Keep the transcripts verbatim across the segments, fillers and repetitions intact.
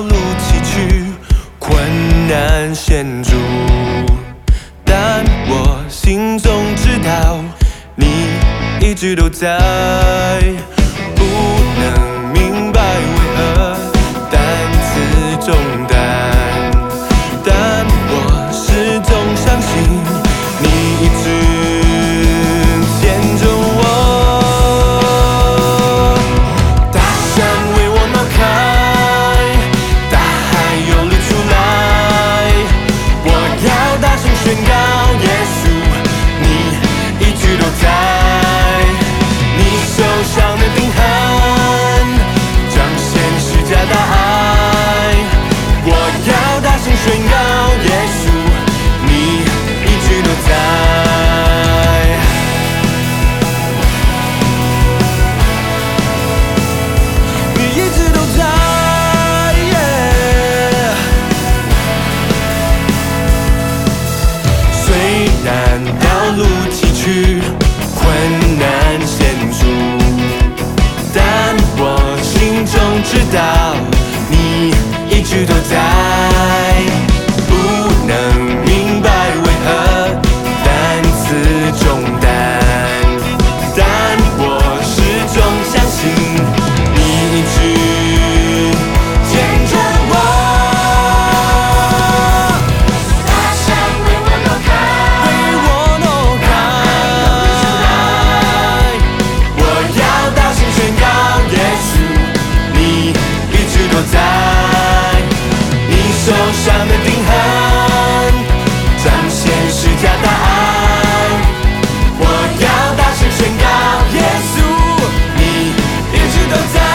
路崎岖，困难险阻，但我心中知道，你一直都在。不能明白为何担此重担，但我始终相信你一直牵着我。大山为我挪开，大海有理出来，我要大声宣告，耶稣，你一直都在。你手上的钉痕彰显十架大爱，我要大声宣告，耶稣，你一直都在。你一直都在，虽然道路崎岖，困难险阻，但我心中知道，你一直都在。不能明白为何担此重担，但我始终相信你一直牵着我。大山为我挪开，为我挪开，我要大声宣告，耶稣，你一直都在。你手上的钉痕彰显十架大爱，我要大声宣告，耶稣，你一直都在。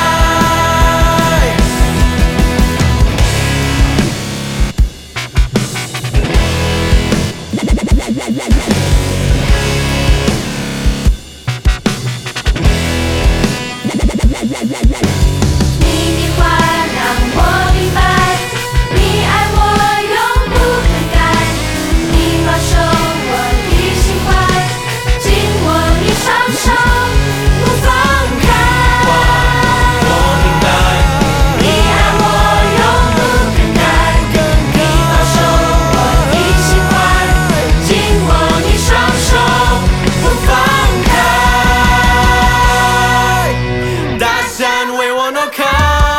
你的话让我明白，你爱我永不更改，你保守我的心怀，紧握你双手不放开。 我明白， 你爱我永不更改，你保守我的心怀，紧握你双手不放开。 大山为我挪开，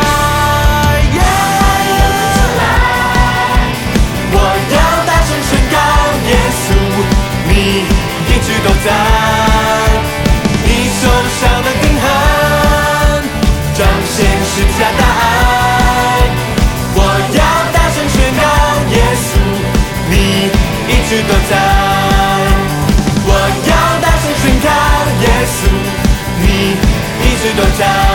我要大声宣告，耶稣，你一直都在。你手上的钉痕彰显十架大爱，我要大声宣告，耶稣，你一直都在。我要大声宣告，耶稣，你一直都在。